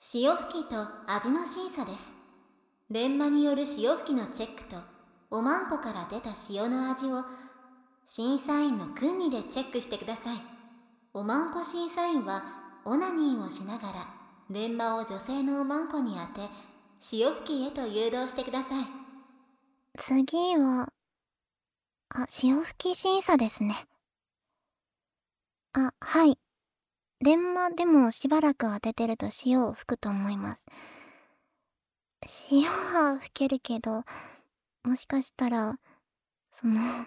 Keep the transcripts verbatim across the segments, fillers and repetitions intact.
潮吹きと味の審査です。電マによる潮吹きのチェックとおまんこから出た塩の味を審査員の訓にでチェックしてください。おまんこ審査員はオナニーをしながら電マを女性のおまんこに当て潮吹きへと誘導してください。 次は、あ、潮吹き審査ですね。あ、はい。電マでもしばらく当ててると潮を吹くと思います。潮は吹けるけど、もしかしたら、その、あ、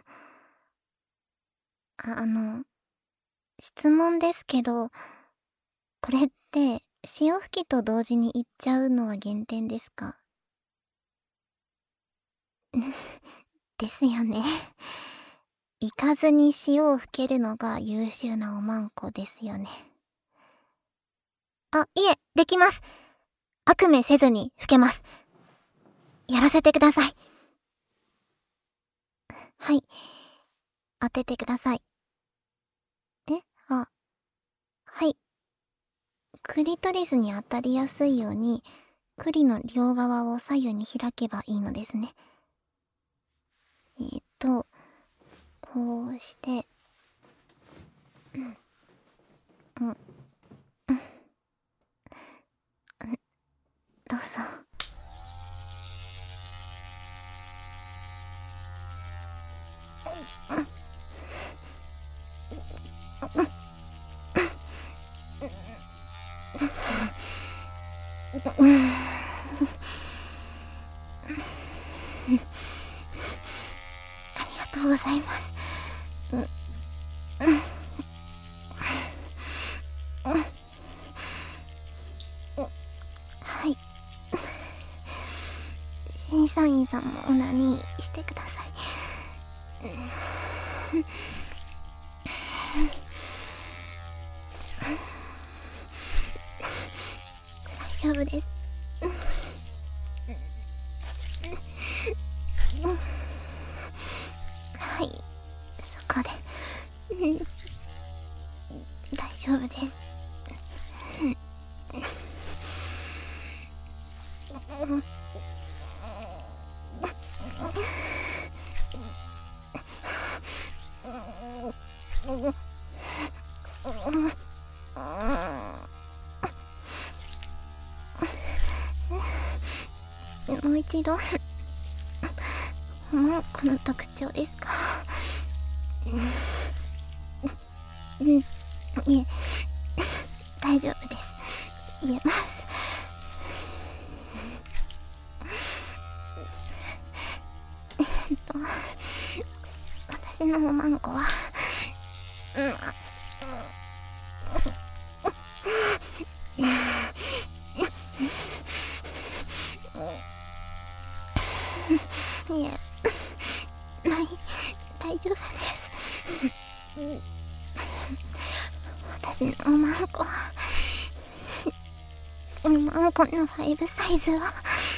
あの、質問ですけど、これって潮吹きと同時に行っちゃうのは減点ですか？ですよね。行かずに潮を吹けるのが優秀なおまんこですよね。あ、いえ、できます。悪名せずに吹けます。やらせてください。はい。当ててください。え、あ、はい。クリトリスに当たりやすいように、栗の両側を左右に開けばいいのですね。えーっと、こうして、うん、うん、うん、どうぞ。うん、ありがとうございます。うん、うん、うん、はい。審査員さんもオナニーしてください。大丈夫です。はい、そこで。大丈夫です。もう一度。もうこの特徴ですか？うん、いえ、大丈夫です。言えます。えっと、私のおまんこは、うん、いえ、ない、大丈夫です。私のおまんこは、おまんこのファイブサイズは、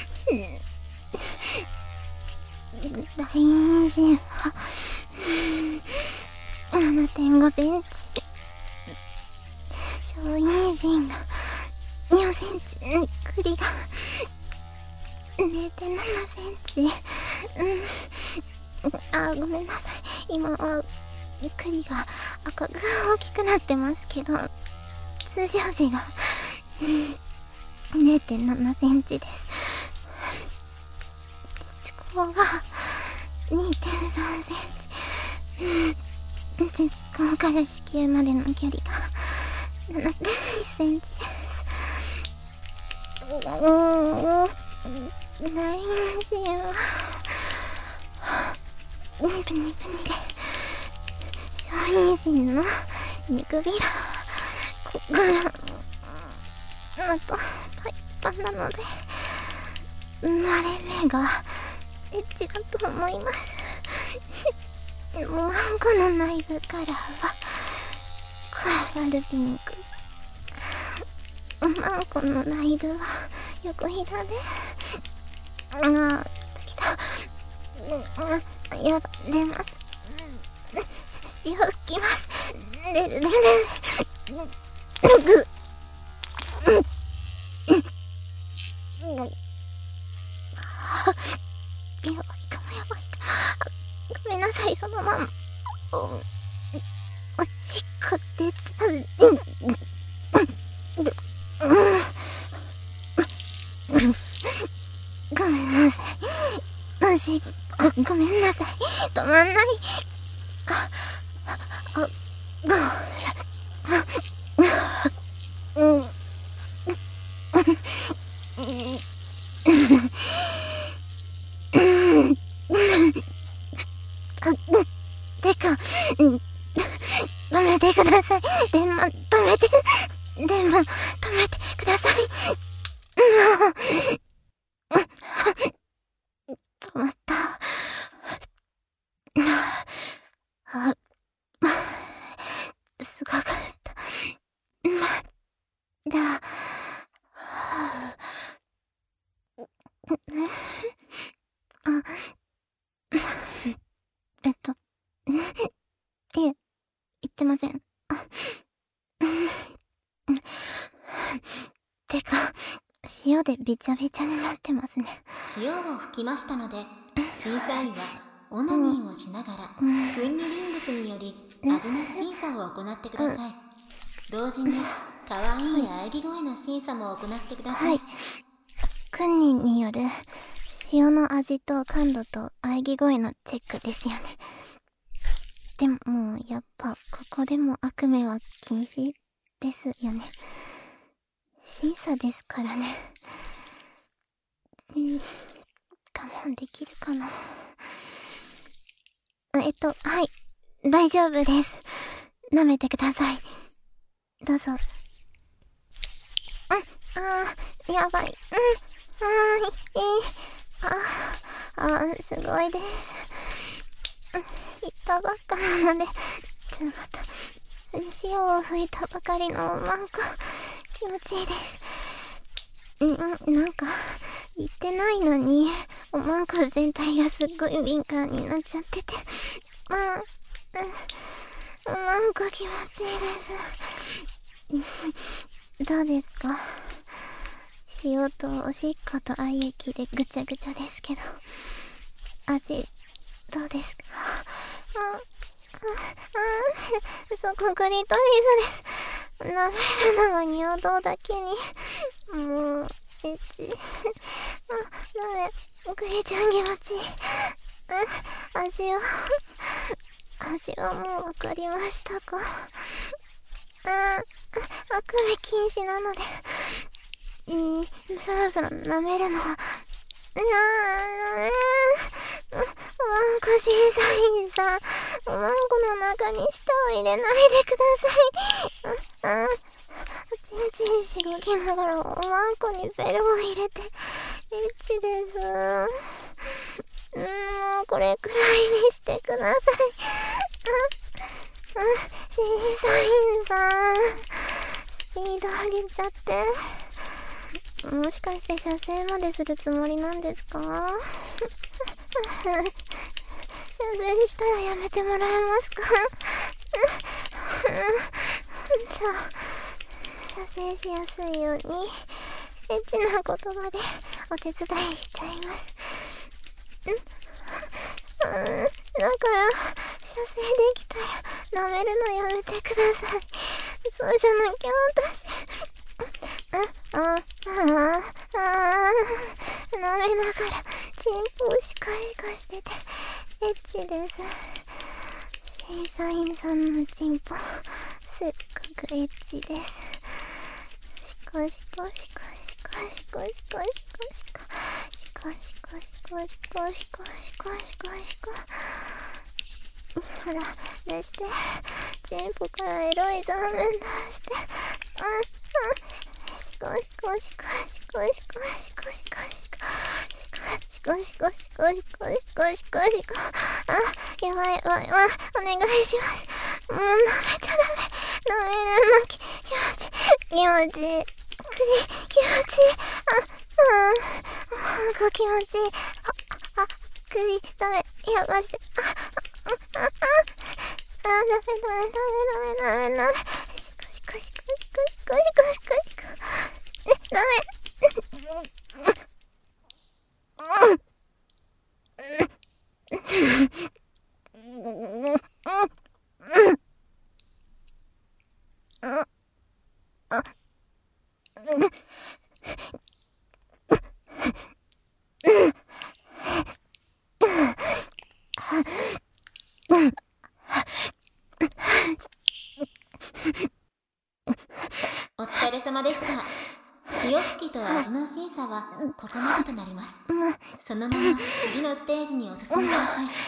大陰唇は ななてんご センチ、小陰唇がよんセンチ、栗が れいてんなな センチ、うん、あ、ごめんなさい。今は栗が赤く大きくなってますけど、通常時が れいてんなな センチです。ここが にてんさん センチ、実行から子宮までの距離が ななてんいち センチです。大陰唇はプニプニで、小陰唇の見くびらはここからあとパイパンなので、割れ目がエッチだと思います。おまんこの内部カラーはコラルピンク。おまんこの内部は横ひだで、あー、きたきた。やば、出ます。潮吹きます。出る出る。ぐっ。 足、ご、ごめんなさい。止まんない。あ、あ、あ、うん。てか、止めてください。電話止めて。電話止めてください。止まった。あ、すごかった。まだ、あ、えっと、いえ、言ってません。てか、塩でびちゃびちゃになってますね。 塩を吹きましたので、審査員はオナニーをしながら、クンニリングスにより味の審査を行ってください。同時に、かわいい喘ぎ声の審査も行ってください。 はい。クンニによる塩の味と感度と喘ぎ声のチェックですよね。でももうやっぱここでも悪名は禁止ですよね。審査ですからね。うん、我慢できるかな。えっと、はい。大丈夫です。舐めてください。どうぞ。うん、あー、やばい。うん、あー、いい。あー、あー、すごいです。うん、言ったばっかなので、ちょっと、塩を吹いたばかりのマンコ、気持ちいいです。うん、なんか、言ってないのに、おまんこ全体がすっごい敏感になっちゃってて、うん、うん、おまんこ気持ちいいです。どうですか？塩とおしっこと愛液でぐちゃぐちゃですけど、味、どうですか？うん、うん、そこクリトリスです。舐めるのは尿道だけに。もう、エッチ。あ、ダメ。クリちゃん気持ちいい。うん、味は、味はもうわかりましたか？うん、あくび禁止なので、えー、そろそろ舐めるのは、うわー、おまんこ審査員さん、おまんこの中に舌を入れないでください。うん、チンチンしごきながらおまんこにベルを入れて、エッチです。うん、もうこれくらいにしてください。うん、うん、審査員さん、スピード上げちゃって。もしかして射精までするつもりなんですか？射精したらやめてもらえますか？じゃあ、射精しやすいようにエッチな言葉でお手伝いしちゃいます。ん、うん、だから射精できたら舐めるのやめてください。そうじゃなきゃ私、あ、あ、あ、あ、あ、舐めながらチンポをシカシカしててエッチです。審査員さんのチンポすっごくエッチです。シコシコシコシコシコシコシコシコシコシコシコシコシコシコシコシコ。ほら出して、チンポからエロいザーメン出して、うん、うん、シコシコシコシコシコシコシコシコシコシコシコシコシコシコシコ。あ、やばいやばいやばい、お願いします。もう舐めちゃダメ。舐めるのき気持ち気持ちいい。気持ちいい。あ、うん、なんか気持ちいい。あ、あ、首ダメ。いやマジで。あ、あ、あ、あ、あ、ダメダメダメダメダメダメ。シコシコシコシコシコシコシコシコ。え、ダメ。 吹きと味の審査はここまでとなります。 うんそのまま次のステージにお進みください。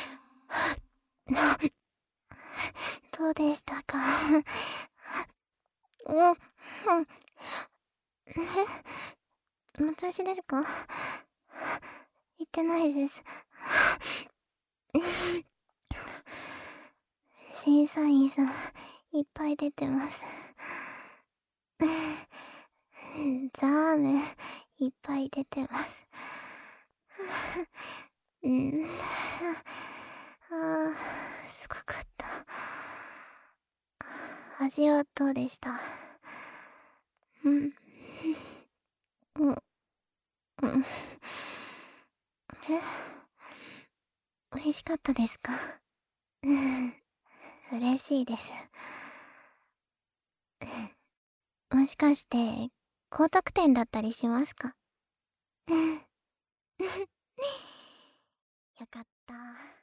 どうでしたか？うん、うん。え？私ですか？言ってないです。審査員さん、いっぱい出てます。ザーメン、いっぱい出てます。うん。ああ、すごかった。味はどうでした？うん。うん。うん。え？美味しかったですか？うん。嬉しいです。もしかして、高得点だったりしますか？よかった。